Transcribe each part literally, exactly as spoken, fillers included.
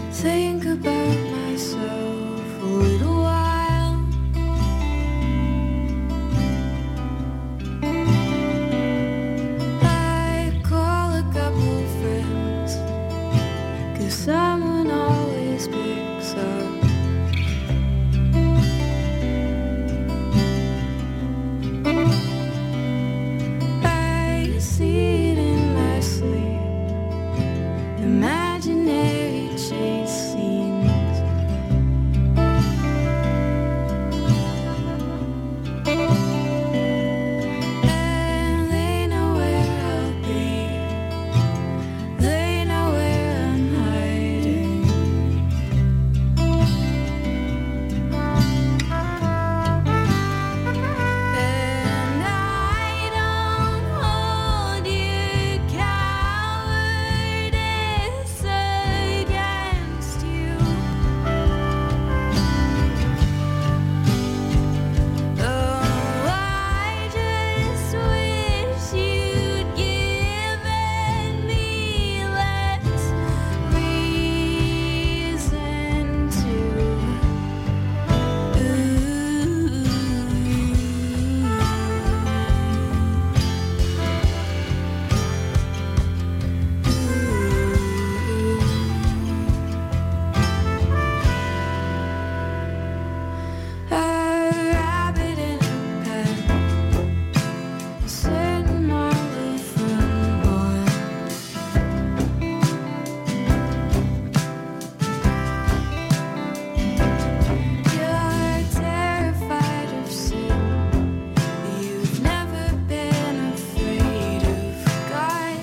think about myself a little while. I call a couple friends, 'cause someone always picks up. I see it in my sleep, imaginary chase scenes. And they know where I'll be, they know where I'm hiding. And I don't hold your cowardice against you. Oh, I just wish you'd given me less reason to. A rabbit in a pen, a certain marvel from one. You're terrified of sin, you've never been afraid of God.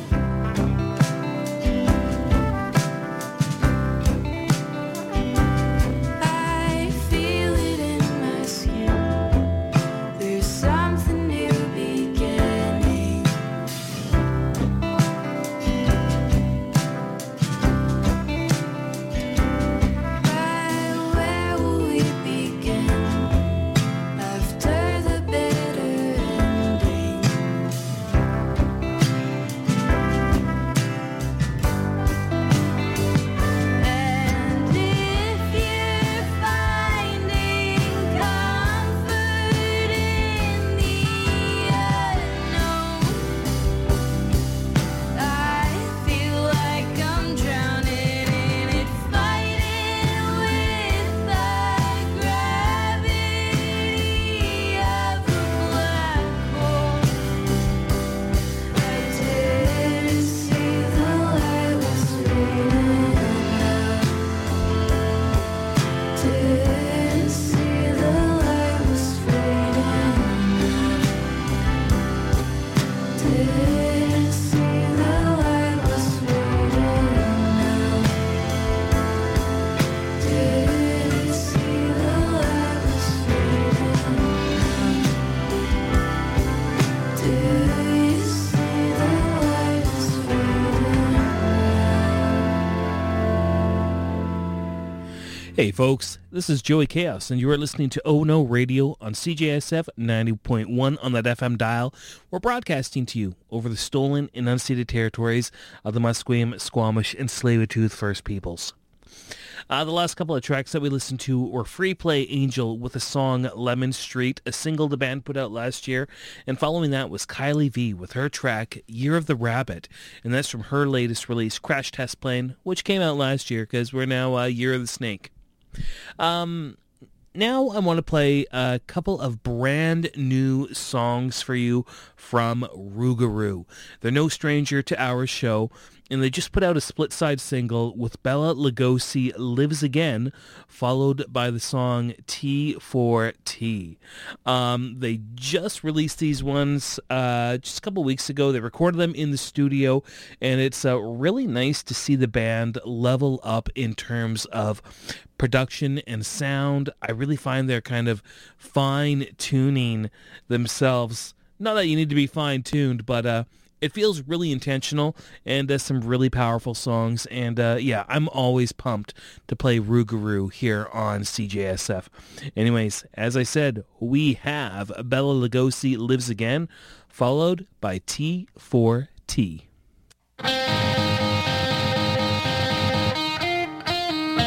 I feel it in my skin, there's something new beginning. But where will we begin after the bitter ending? And if you're finding comfort in the unknown, I feel like I'm drowning in it, fighting with the gravity of a black hole. I didn't see the light was fading out. Didn't see the light was fading out. Didn't see the light was fading out. Didn't see the light was fading out. Do you see the light was fading out? Hey folks, this is Joey Chaos, and you are listening to Oh No Radio on C J S F ninety point one on that F M dial. We're broadcasting to you over the stolen and unceded territories of the Musqueam, Squamish, and Tsleil-Waututh First Peoples. Uh, the last couple of tracks that we listened to were Free Play Angel with the song Lemon Street, a single the band put out last year, and following that was Kylie V with her track Year of the Rabbit, and that's from her latest release, Crash Test Plane, which came out last year because we're now uh, Year of the Snake. Um, now I want to play a couple of brand new songs for you from Rougarou. They're no stranger to our show, and they just put out a split-side single with Bela Lugosi Lives Again, followed by the song T four T. Um, they just released these ones uh, just a couple weeks ago. They recorded them in the studio, and it's uh, really nice to see the band level up in terms of production and sound. I really find they're kind of fine-tuning themselves. Not that you need to be fine-tuned, but uh, it feels really intentional, and uh, some really powerful songs. And uh, yeah, I'm always pumped to play Rougarou here on C J S F. Anyways, as I said, we have Bela Lugosi Lives Again, followed by T four T.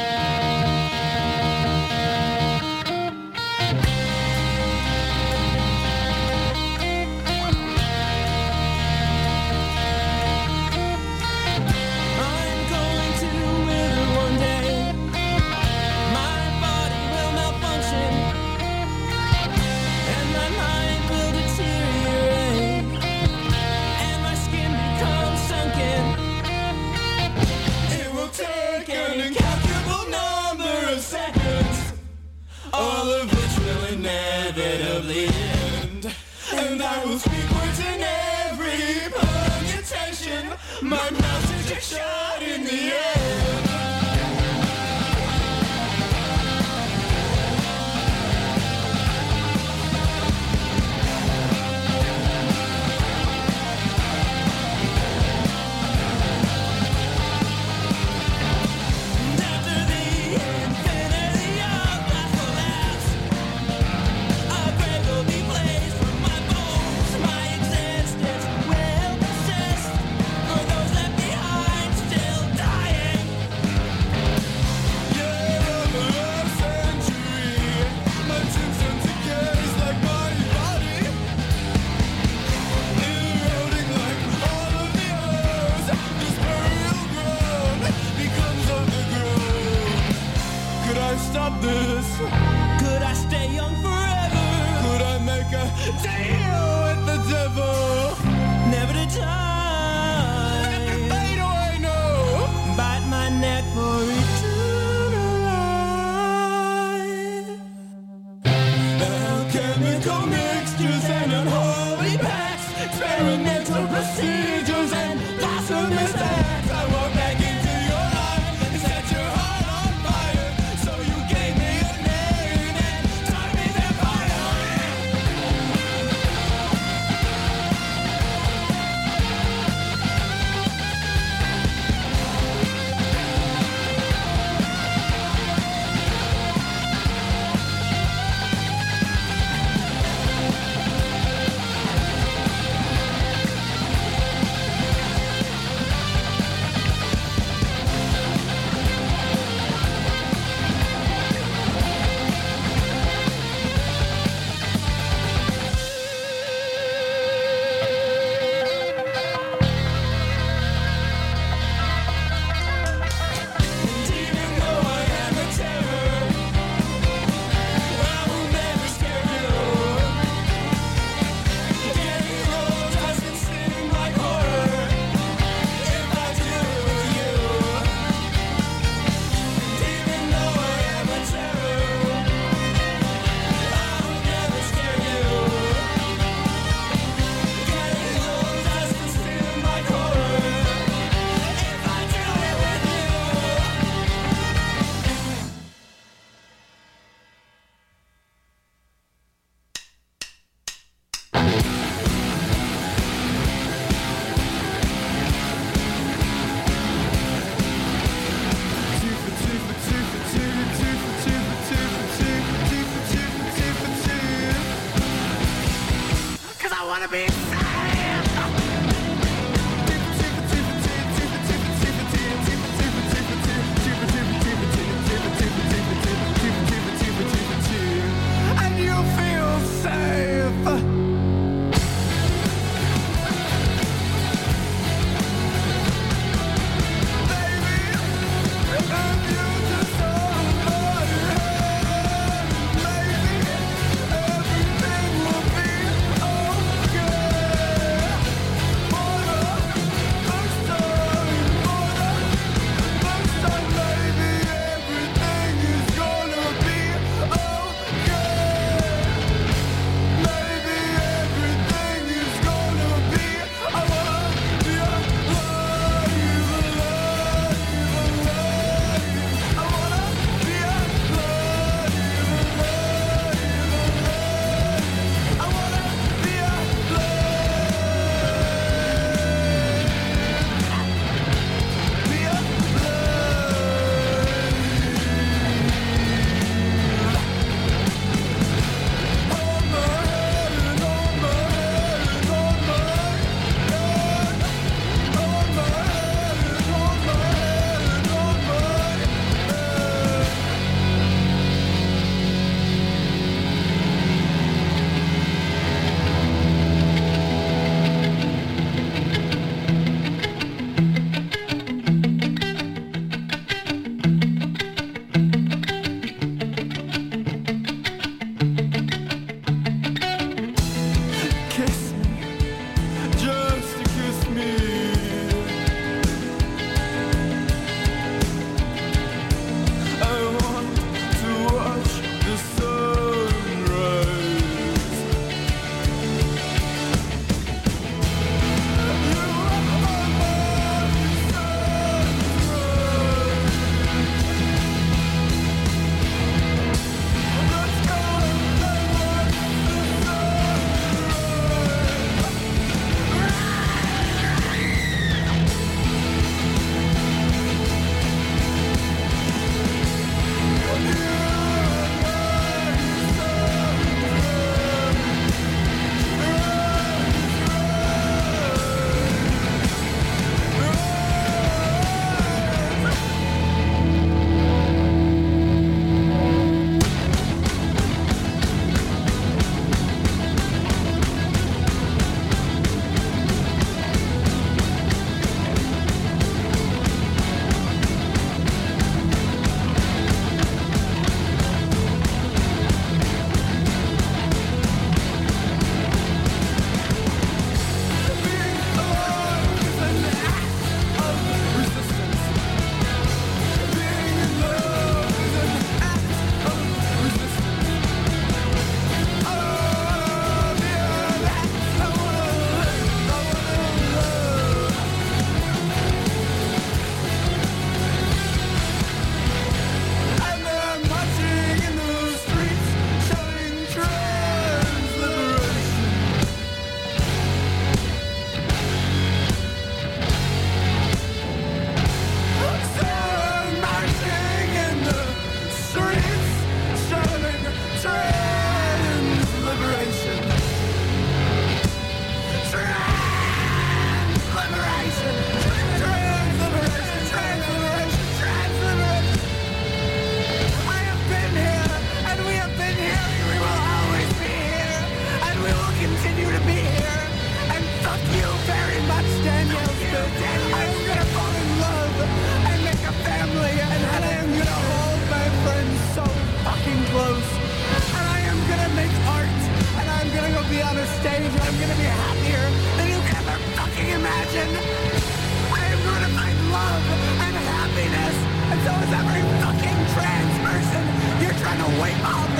all of which will inevitably end. And I will speak words in every permutation. My mouth is just shut in the end. Stop this? Could I stay young forever? Could I make a deal with the devil? Never to die. Never to fade away, no. Bite my neck for eternal life. Alchemical mixtures and unholy pacts, experimental procedures and blasphemous acts. I walk back into your life and set your heart on fire. So you gave me a name and taught me vampire.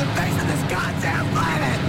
face of this goddamn planet!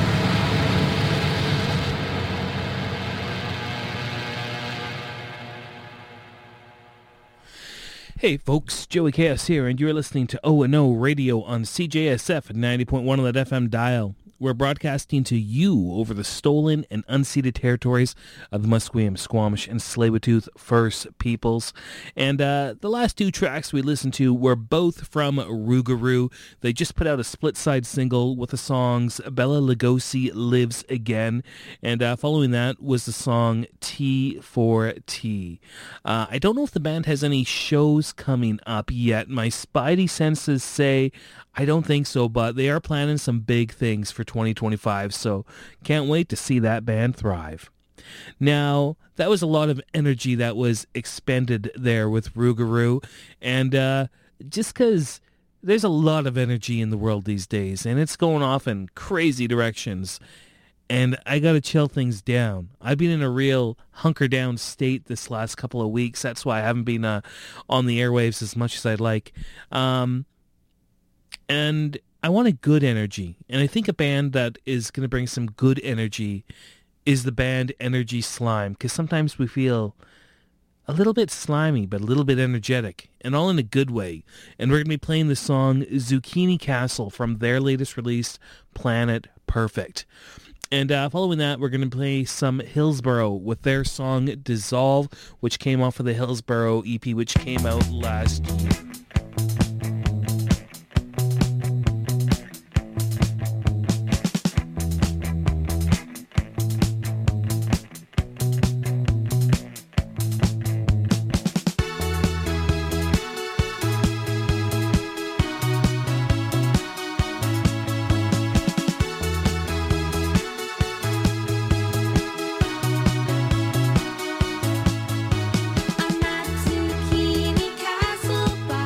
Hey folks, Joey Chaos here, and you're listening to O and O Radio on C J S F ninety point one on that F M dial. We're broadcasting to you over the stolen and unceded territories of the Musqueam, Squamish, and Tsleil-Waututh First Peoples. And uh, the last two tracks we listened to were both from Rougarou. They just put out a split-side single with the songs Bella Lugosi Lives Again, and uh, following that was the song T for T. Uh, I don't know if the band has any shows coming up yet. My spidey senses say I don't think so, but they are planning some big things for twenty twenty-five, so can't wait to see that band thrive. Now, that was a lot of energy that was expended there with Rougarou, and uh, just because there's a lot of energy in the world these days, and it's going off in crazy directions, and I got to chill things down. I've been in a real hunker-down state this last couple of weeks. That's why I haven't been uh, on the airwaves as much as I'd like. Um... And I want a good energy. And I think a band that is going to bring some good energy is the band Energy Slime. Because sometimes we feel a little bit slimy, but a little bit energetic. And all in a good way. And we're going to be playing the song Zucchini Castle from their latest release, Planet Perfect. And uh, following that, we're going to play some Hillsborough with their song Dissolve, which came off of the Hillsborough E P, which came out last year. I'm at Zucchini Castle by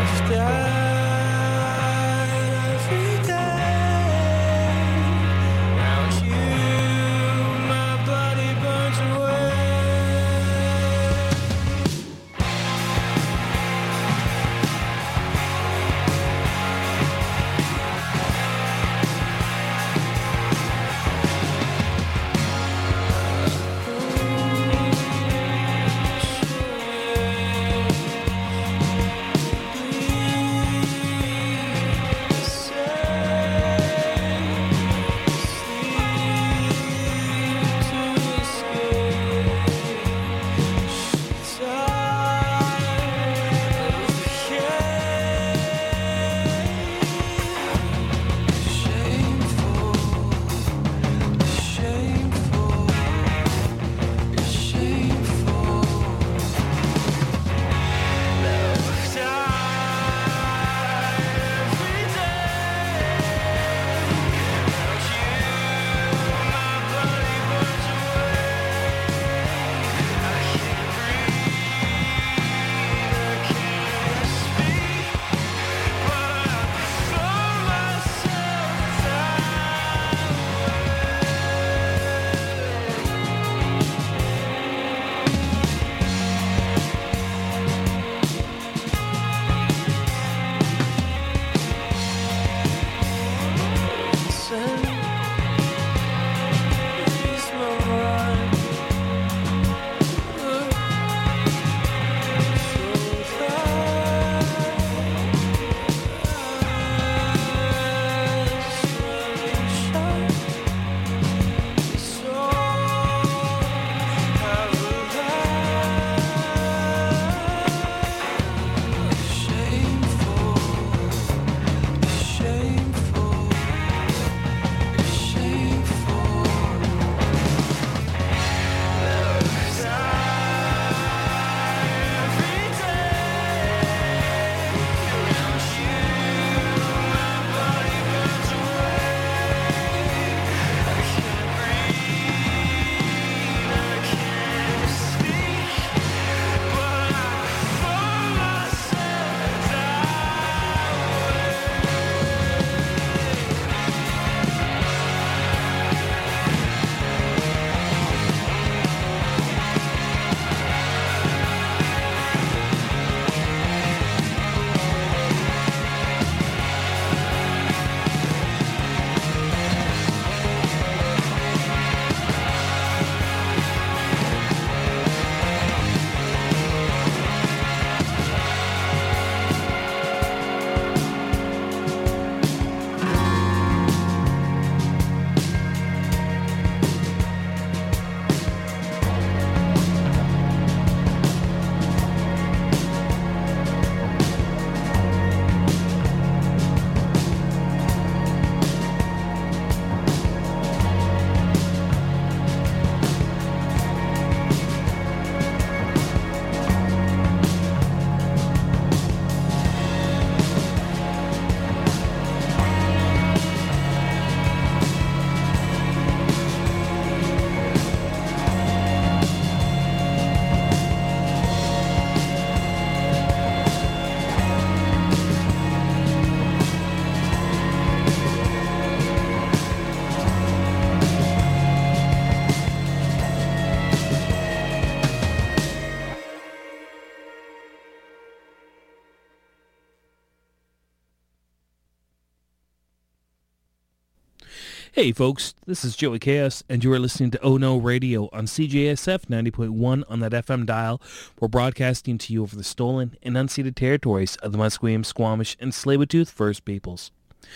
Hey folks, this is Joey Chaos, and you are listening to Oh No Radio on C J S F ninety point one on that F M dial. We're broadcasting to you over the stolen and unceded territories of the Musqueam, Squamish, and Tsleil-Waututh First Peoples.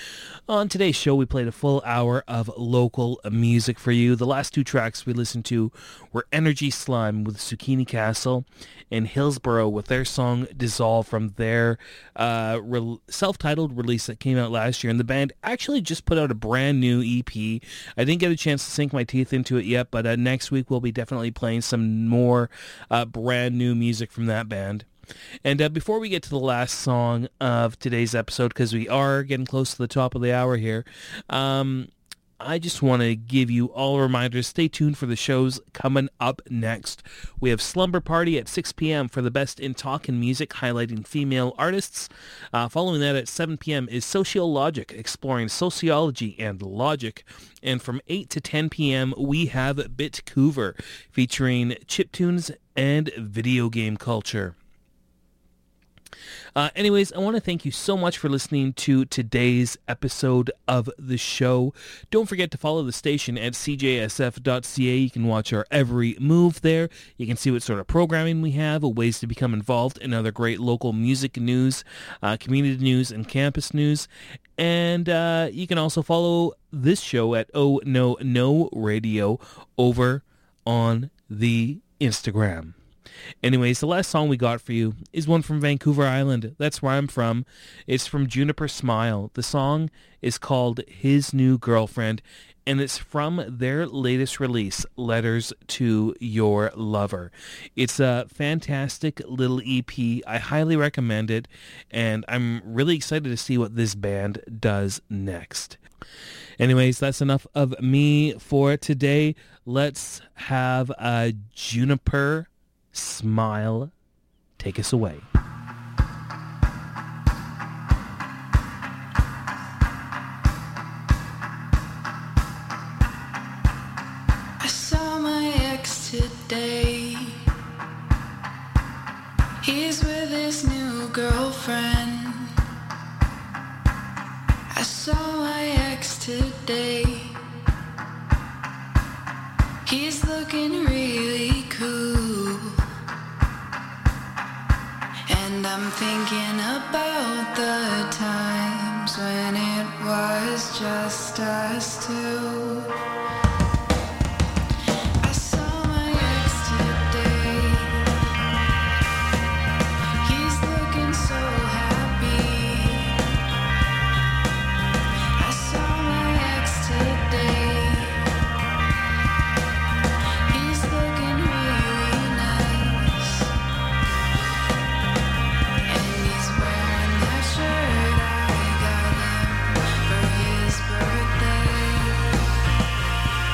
On today's show, we played a full hour of local music for you. The last two tracks we listened to were Energy Slime with Zucchini Castle and Hillsborough with their song Dissolve from their uh, re- self-titled release that came out last year. And the band actually just put out a brand new E P. I didn't get a chance to sink my teeth into it yet, but uh, next week we'll be definitely playing some more uh, brand new music from that band. And uh, before we get to the last song of today's episode, because we are getting close to the top of the hour here, um, I just want to give you all a reminder. Stay tuned for the shows coming up next. We have Slumber Party at six p.m. for the best in talk and music, highlighting female artists. Uh, following that at seven p.m. is Sociologic, exploring sociology and logic. And from eight to ten p.m. we have Bitcouver, featuring chiptunes and video game culture. Uh, anyways, I want to thank you so much for listening to today's episode of the show. Don't forget to follow the station at c j s f dot c a. You can watch our every move there. You can see what sort of programming we have, ways to become involved in other great local music news, uh, community news, and campus news. And uh, you can also follow this show at Oh No No Radio over on the Instagram. Anyways, the last song we got for you is one from Vancouver Island. That's where I'm from. It's from Juniper Smile. The song is called His New Girlfriend, and it's from their latest release, Letters to Your Lover. It's a fantastic little E P. I highly recommend it, and I'm really excited to see what this band does next. Anyways, that's enough of me for today. Let's have a Juniper Smile take us away. I saw my ex today. He's with his new girlfriend. I saw my ex today. He's looking really cool. And I'm thinking about the times when it was just us two. I saw my ex today. He's looking so happy. I saw my ex today. He's looking really nice. And he's wearing that shirt I got him for his birthday.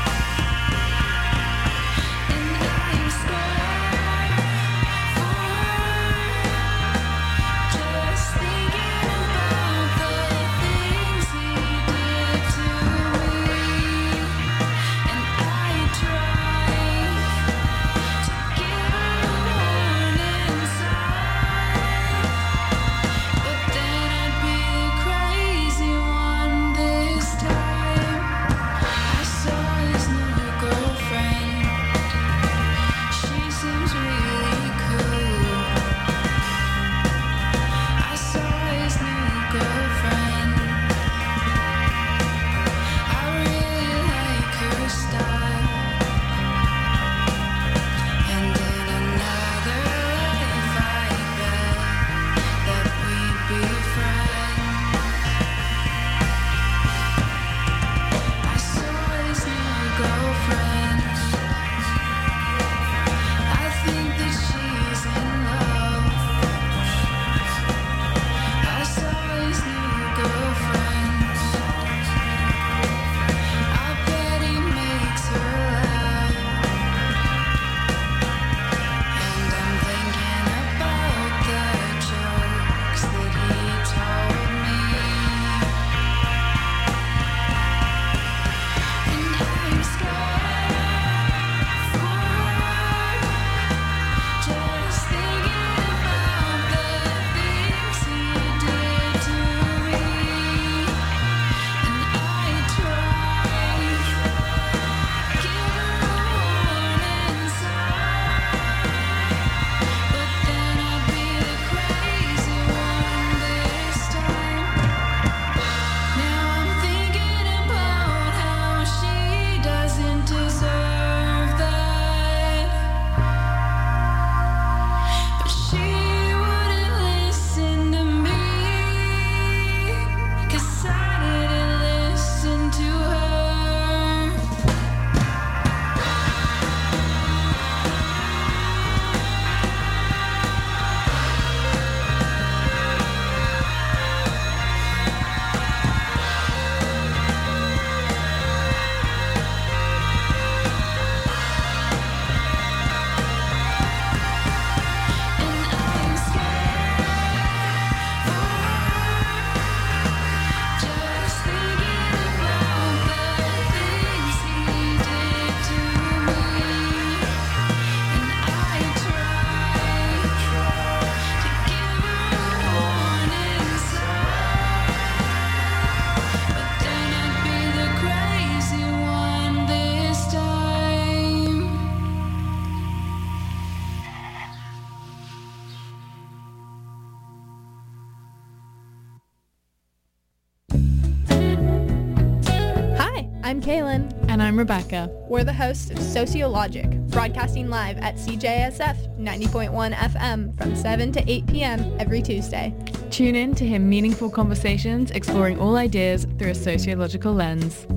I'm Kaylin. And I'm Rebecca. We're the hosts of Sociologic, broadcasting live at C J S F ninety point one F M from seven to eight p.m. every Tuesday. Tune in to hear meaningful conversations exploring all ideas through a sociological lens.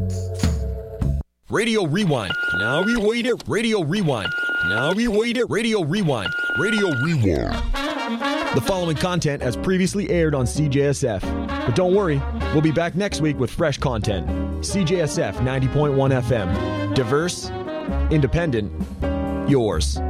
Radio Rewind. Now rewind it. Radio Rewind. Now rewind it. Radio Rewind. Radio Rewind. The following content as previously aired on C J S F. But don't worry, we'll be back next week with fresh content. C J S F ninety point one F M. Diverse, independent, yours.